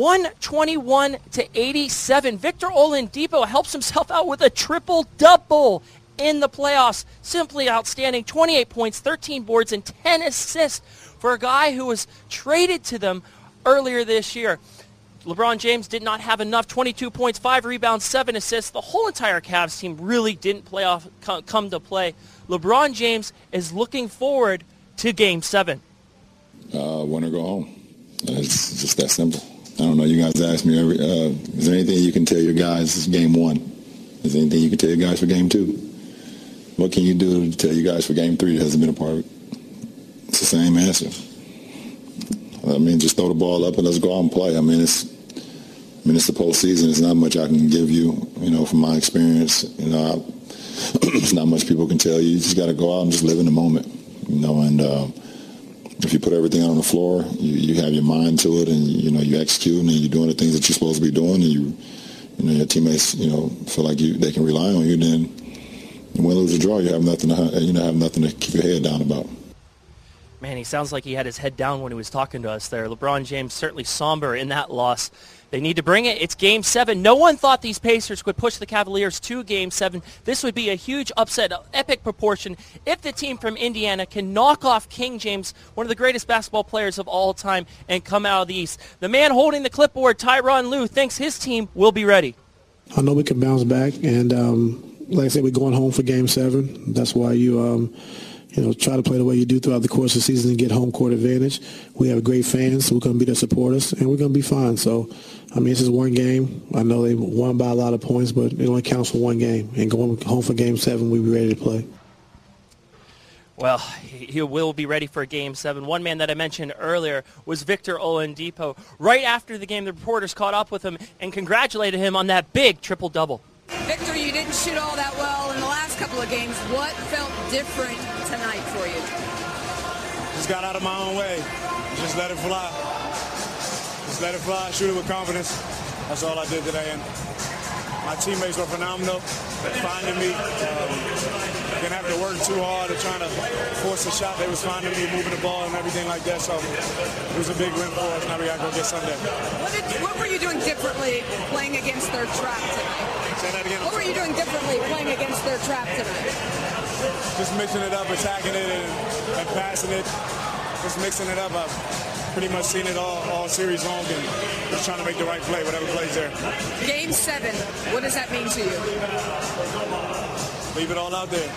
Speaker 5: 121-87. Victor Oladipo helps himself out with a triple-double in the playoffs. Simply outstanding. 28 points, 13 boards, and 10 assists for a guy who was traded to them earlier this year. LeBron James did not have enough. 22 points, 5 rebounds, 7 assists. The whole entire Cavs team really didn't come to play. LeBron James is looking forward to Game 7.
Speaker 9: Win or go home. It's just that simple. I don't know. You guys ask me, is there anything you can tell your guys this is Game 1? Is there anything you can tell your guys for Game 2? What can you do to tell you guys for Game 3 that hasn't been a part of it? It's the same answer. I mean, just throw the ball up and let's go out and play. It's the postseason. There's not much I can give you, from my experience. There's not much people can tell you. You just got to go out and just live in the moment, and if you put everything on the floor, you have your mind to it, and, you execute, and you're doing the things that you're supposed to be doing, and your teammates, feel like they can rely on you, then win, lose, or draw, you have nothing to keep your head down about.
Speaker 5: Man, he sounds like he had his head down when he was talking to us there. LeBron James certainly somber in that loss. They need to bring it. It's Game 7. No one thought these Pacers could push the Cavaliers to Game 7. This would be a huge upset of epic proportion if the team from Indiana can knock off King James, one of the greatest basketball players of all time, and come out of the East. The man holding the clipboard, Tyronn Lue, thinks his team will be ready.
Speaker 10: I know we can bounce back, and like I said, we're going home for Game 7. That's why you try to play the way you do throughout the course of the season and get home court advantage. We have great fans who are going to be there to support us, and we're going to be fine. So, this is one game. I know they won by a lot of points, but it only counts for one game. And going home for Game 7, we'll be ready to play.
Speaker 5: Well, he will be ready for Game 7. One man that I mentioned earlier was Victor Oladipo. Right after the game, the reporters caught up with him and congratulated him on that big triple-double.
Speaker 11: Victor, you didn't shoot all that well in the last couple of games. What felt different tonight for you?
Speaker 12: Just got out of my own way. Just let it fly. Just let it fly, shoot it with confidence. That's all I did today. And my teammates were phenomenal, finding me. Didn't have to work too hard or trying to force a shot. They was finding me, moving the ball and everything like that. So it was a big win for us. Now we got to go get Sunday.
Speaker 11: What were you doing differently playing against their trap tonight?
Speaker 12: Say that again.
Speaker 11: What were you doing differently playing against their trap tonight?
Speaker 12: Just mixing it up, attacking it, and passing it. Just mixing it up. I've pretty much seen it all series long, and just trying to make the right play, whatever plays there.
Speaker 11: Game 7, what does that mean to you?
Speaker 12: Leave it all out there.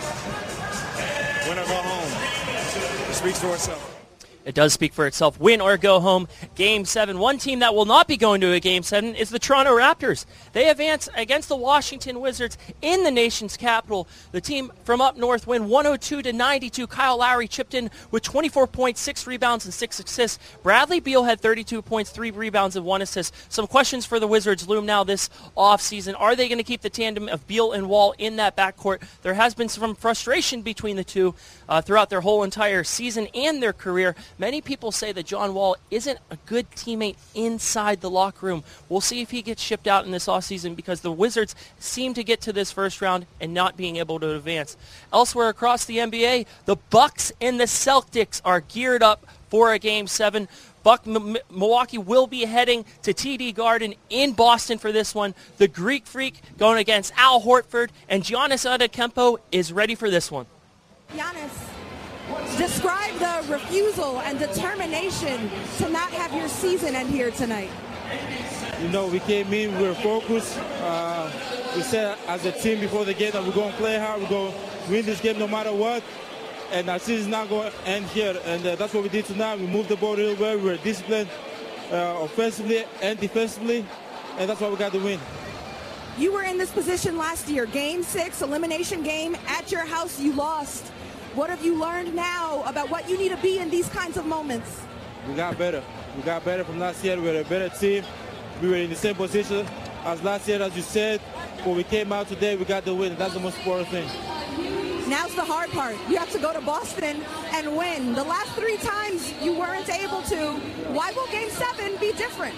Speaker 12: Win or go home. It speaks for itself.
Speaker 5: It does speak for itself. Win or go home. Game 7. One team that will not be going to a Game 7 is the Toronto Raptors. They advance against the Washington Wizards in the nation's capital. The team from up north win 102-92. Kyle Lowry chipped in with 24 points, 6 rebounds, and 6 assists. Bradley Beal had 32 points, 3 rebounds, and 1 assist. Some questions for the Wizards loom now this offseason. Are they going to keep the tandem of Beal and Wall in that backcourt? There has been some frustration between the two throughout their whole entire season and their career. Many people say that John Wall isn't a good teammate inside the locker room. We'll see if he gets shipped out in this offseason because the Wizards seem to get to this first round and not being able to advance. Elsewhere across the NBA, the Bucks and the Celtics are geared up for a Game 7. Milwaukee will be heading to TD Garden in Boston for this one. The Greek Freak going against Al Horford, and Giannis Antetokounmpo is ready for this one.
Speaker 13: Giannis, describe the refusal and determination to not have your season end here tonight.
Speaker 14: We came in, we were focused. We said as a team before the game that we're going to play hard, we're going to win this game no matter what. And our season is not going to end here. And that's what we did tonight. We moved the ball real well. We were disciplined offensively and defensively. And that's why we got the win.
Speaker 13: You were in this position last year. Game 6, elimination game. At your house, you lost. What have you learned now about what you need to be in these kinds of moments?
Speaker 14: We got better. We got better from last year. We were a better team. We were in the same position as last year, as you said. When we came out today, we got the win. That's the most important thing.
Speaker 13: Now's the hard part. You have to go to Boston and win. The last 3 times you weren't able to. Why will Game 7 be different?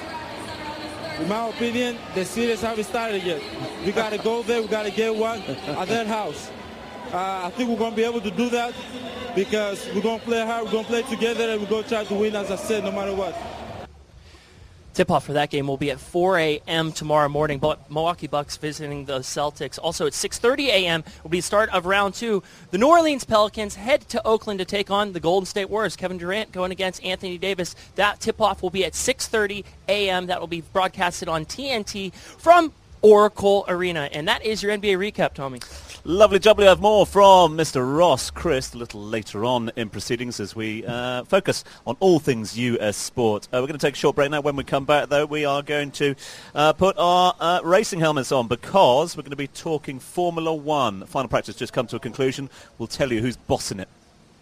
Speaker 14: In my opinion, the series haven't started yet. We got to go there. We got to get one at their house. I think we're going to be able to do that because we're going to play hard, we're going to play together, and we're going to try to win, as I said, no matter what.
Speaker 5: Tip-off for that game will be at 4 a.m. tomorrow morning. But Milwaukee Bucks visiting the Celtics. Also at 6:30 a.m. will be the start of round 2. The New Orleans Pelicans head to Oakland to take on the Golden State Warriors. Kevin Durant going against Anthony Davis. That tip-off will be at 6:30 a.m. That will be broadcasted on TNT from Oracle Arena. And that is your NBA recap, Tommy.
Speaker 3: Lovely job. We have more from Mr. Ross Christ a little later on in proceedings as we focus on all things US sport. We're going to take a short break now. When we come back, though, we are going to put our racing helmets on because we're going to be talking Formula One. Final practice just come to a conclusion. We'll tell you who's bossing it.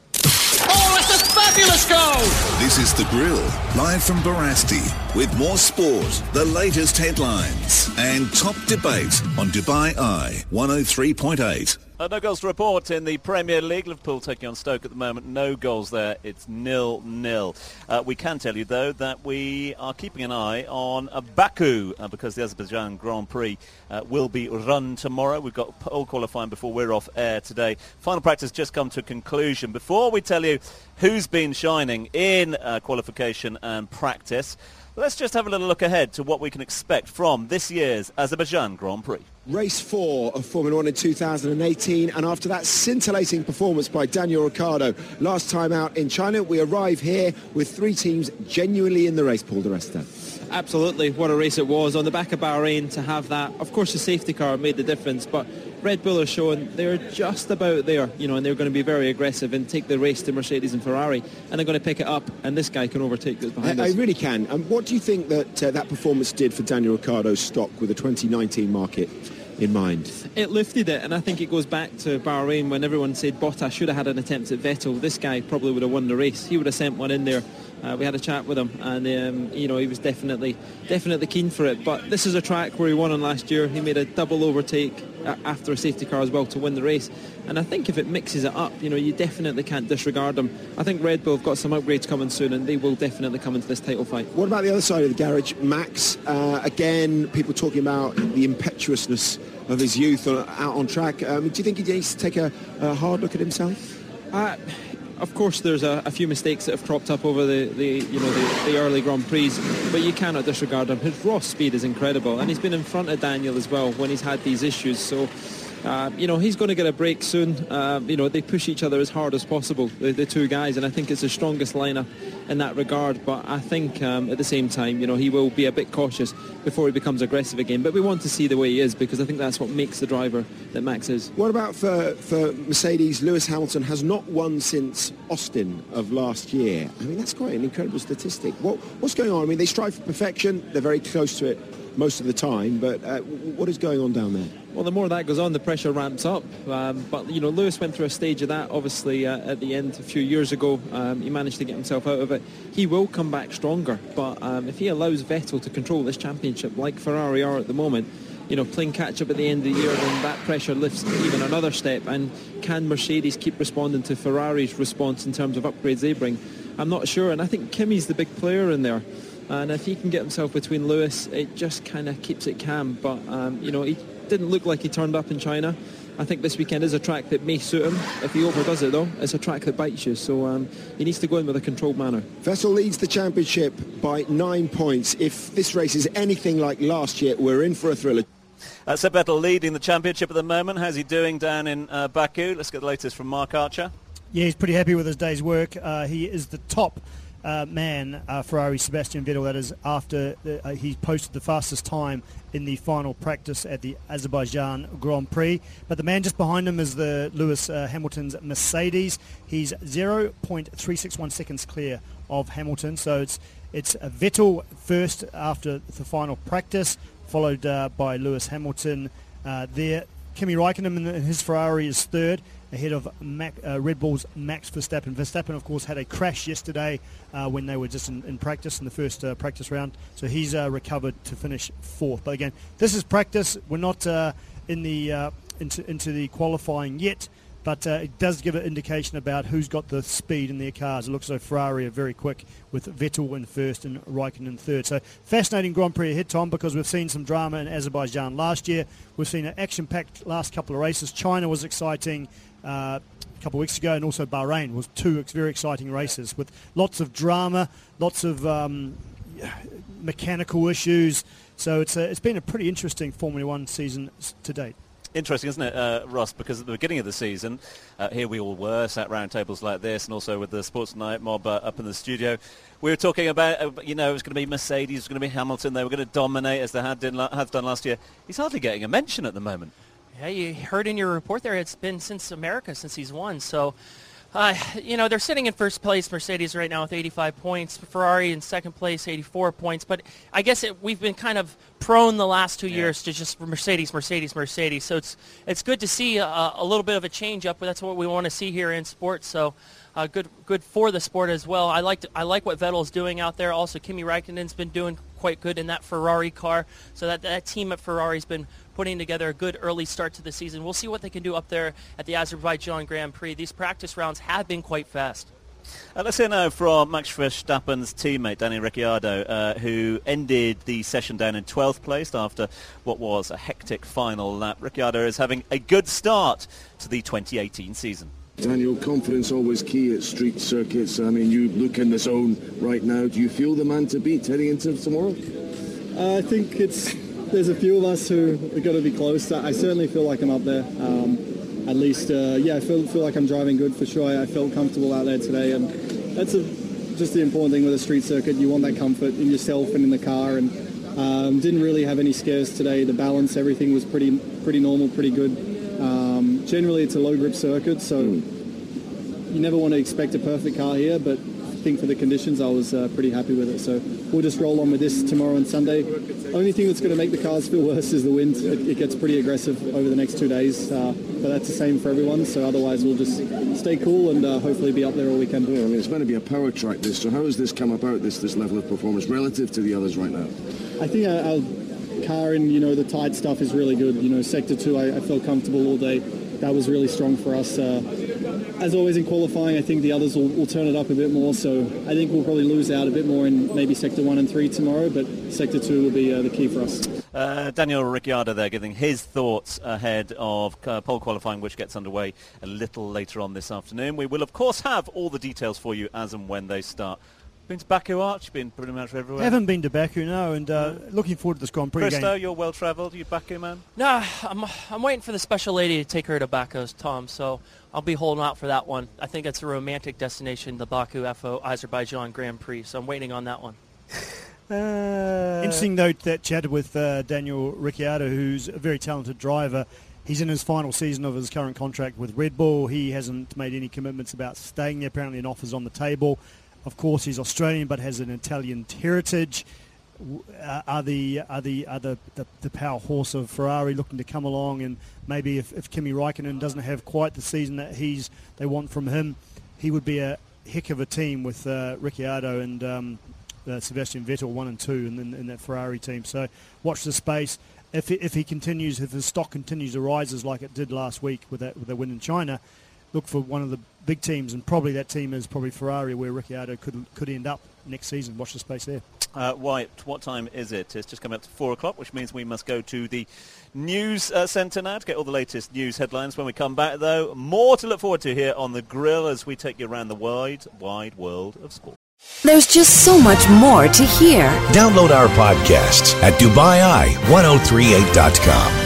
Speaker 4: Oh, it's a fabulous goal!
Speaker 2: This is The Grill, live from Barasti, with more sport, the latest headlines, and top debate on Dubai Eye 103.8.
Speaker 3: No goals to report in the Premier League. Liverpool taking on Stoke at the moment. No goals there. It's 0-0. We can tell you, though, that we are keeping an eye on Baku because the Azerbaijan Grand Prix will be run tomorrow. We've got pole qualifying before we're off air today. Final practice just come to a conclusion. Before we tell you who's been shining in qualification and practice, let's just have a little look ahead to what we can expect from this year's Azerbaijan Grand Prix.
Speaker 15: Race 4 of Formula 1 in 2018, and after that scintillating performance by Daniel Ricciardo last time out in China, we arrive here with 3 teams genuinely in the race. Paul di Resta.
Speaker 16: Absolutely, what a race it was. On the back of Bahrain to have that, of course the safety car made the difference, but Red Bull are showing they're just about there, and they're going to be very aggressive and take the race to Mercedes and Ferrari, and they're going to pick it up, and this guy can overtake those behind us.
Speaker 15: I really can. What do you think that that performance did for Daniel Ricciardo's stock with the 2019 market in mind?
Speaker 16: It lifted it, and I think it goes back to Bahrain when everyone said Bottas should have had an attempt at Vettel. This guy probably would have won the race. He would have sent one in there. We had a chat with him, and he was definitely keen for it. But this is a track where he won on last year. He made a double overtake after a safety car as well to win the race. And I think if it mixes it up, you definitely can't disregard them. I think Red Bull have got some upgrades coming soon, and they will definitely come into this title fight.
Speaker 15: What about the other side of the garage? Max, again, people talking about the impetuousness of his youth out on track. Do you think he needs to take a hard look at himself?
Speaker 16: Of course, there's a few mistakes that have cropped up over the early Grand Prix, but you cannot disregard them. His raw speed is incredible, and he's been in front of Daniel as well when he's had these issues. So, he's going to get a break soon. They push each other as hard as possible, the two guys, and I think it's the strongest lineup in that regard. But I think at the same time, he will be a bit cautious before he becomes aggressive again. But we want to see the way he is, because I think that's what makes the driver that Max is.
Speaker 15: What about for Mercedes? Lewis Hamilton has not won since Austin of last year. I mean, that's quite an incredible statistic. What's going on? I mean, they strive for perfection. They're very close to it most of the time, but what is going on down there?
Speaker 16: Well, the more that goes on, the pressure ramps up. But Lewis went through a stage of that, obviously, at the end a few years ago. He managed to get himself out of it. He will come back stronger, but if he allows Vettel to control this championship like Ferrari are at the moment, playing catch-up at the end of the year, then that pressure lifts even another step. And can Mercedes keep responding to Ferrari's response in terms of upgrades they bring? I'm not sure, and I think Kimi's the big player in there. And if he can get himself between Lewis, it just kind of keeps it calm. But, he didn't look like he turned up in China. I think this weekend is a track that may suit him. If he overdoes it, though, it's a track that bites you. So he needs to go in with a controlled manner.
Speaker 15: Vettel leads the championship by 9 points. If this race is anything like last year, we're in for a thriller.
Speaker 3: Seb Vettel leading the championship at the moment. How's he doing down in Baku? Let's get the latest from Mark Archer.
Speaker 6: Yeah, he's pretty happy with his day's work. He is the top man, Ferrari Sebastian Vettel, that is, after he posted the fastest time in the final practice at the Azerbaijan Grand Prix. But the man just behind him is the Lewis Hamilton's Mercedes. He's 0.361 seconds clear of Hamilton. So it's Vettel first after the final practice, followed by Lewis Hamilton there. Kimi Raikkonen in his Ferrari is third, ahead of Red Bull's Max Verstappen. Verstappen, of course, had a crash yesterday when they were just in practice in the first practice round, so he's recovered to finish fourth. But again, this is practice. We're not in the into the qualifying yet, but it does give an indication about who's got the speed in their cars. It looks like Ferrari are very quick with Vettel in first and Raikkonen in third. So fascinating Grand Prix ahead, Tom, because we've seen some drama in Azerbaijan last year. We've seen an action-packed last couple of races. China was exciting a couple of weeks ago, and also Bahrain was two very exciting races with lots of drama, lots of mechanical issues. So it's been a pretty interesting Formula One season to date.
Speaker 3: Interesting, isn't it, Ross? Because at the beginning of the season, here we all were, sat round tables like this, and also with the Sports Night mob up in the studio. We were talking about, it was going to be Mercedes, it was going to be Hamilton, they were going to dominate as they have done last year. He's hardly getting a mention at the moment.
Speaker 5: Yeah, you heard in your report there, it's been since America, since he's won. So, they're sitting in first place, Mercedes right now with 85 points. Ferrari in second place, 84 points. But I guess we've been kind of prone the last 2 years to just Mercedes. So it's good to see a little bit of a change up. But that's what we want to see here in sports. So good for the sport as well. I like what Vettel's doing out there. Also, Kimi Räikkönen's been doing quite good in that Ferrari car. So that team at Ferrari's been putting together a good early start to the season. We'll see what they can do up there at the Azerbaijan Grand Prix. These practice rounds have been quite fast.
Speaker 3: Let's hear now from Max Verstappen's teammate, Daniel Ricciardo, who ended the session down in 12th place after what was a hectic final lap. Ricciardo is having a good start to the 2018 season.
Speaker 17: Daniel, confidence always key at street circuits. I mean, you look in the zone right now. Do you feel the man to beat heading into tomorrow?
Speaker 18: I think there's a few of us who are going to be close. I certainly feel like I'm up there. At least, I feel like I'm driving good for sure. I felt comfortable out there today, and that's just the important thing with a street circuit. You want that comfort in yourself and in the car, and didn't really have any scares today. The balance, everything was pretty normal, pretty good. Generally, it's a low grip circuit, so you never want to expect a perfect car here, but I think for the conditions, I was pretty happy with it. So we'll just roll on with this tomorrow and Sunday. Only thing that's going to make the cars feel worse is the wind. It gets pretty aggressive over the next 2 days, but that's the same for everyone. So otherwise, we'll just stay cool and hopefully be up there all weekend.
Speaker 17: Yeah, I mean, it's going to be a power track, this. So how has this come about, this level of performance, relative to the others right now?
Speaker 18: I think our car in, the tight stuff is really good. Sector 2, I felt comfortable all day. That was really strong for us. As always in qualifying, I think the others will turn it up a bit more, so I think we'll probably lose out a bit more in maybe Sector 1 and 3 tomorrow, but Sector 2 will be the key for us.
Speaker 3: Daniel Ricciardo there giving his thoughts ahead of pole qualifying, which gets underway a little later on this afternoon. We will, of course, have all the details for you as and when they start. Been to Baku, Arch? Been pretty much everywhere?
Speaker 6: Haven't been to Baku, no, and looking forward to this Grand Prix
Speaker 3: Christo,
Speaker 6: game.
Speaker 3: you're well-travelled. You Baku, man?
Speaker 5: Nah, I'm waiting for the special lady to take her to Baku, Tom, so I'll be holding out for that one. I think it's a romantic destination, the Baku FO Azerbaijan Grand Prix, so I'm waiting on that one.
Speaker 6: Interesting note that chatted with Daniel Ricciardo, who's a very talented driver. He's in his final season of his current contract with Red Bull. He hasn't made any commitments about staying there. Apparently an offer's on the table. Of course, he's Australian but has an Italian heritage. Are the power horse of Ferrari looking to come along, and maybe if Kimi Räikkönen doesn't have quite the season that they want from him, he would be a heck of a team with Ricciardo and Sebastian Vettel 1 and 2 in that Ferrari team. So watch the space. If his stock continues to rise as like it did last week with the win in China, look for one of the big teams, and probably that team is probably Ferrari, where Ricciardo could end up next season. Watch the space there.
Speaker 3: White, what time is it? It's just coming up to 4 o'clock, which means we must go to the news centre now to get all the latest news headlines. When we come back, though, more to look forward to here on The Grill as we take you around the wide world of sport.
Speaker 1: There's just so much more to hear.
Speaker 19: Download our podcasts at DubaiEye1038.com.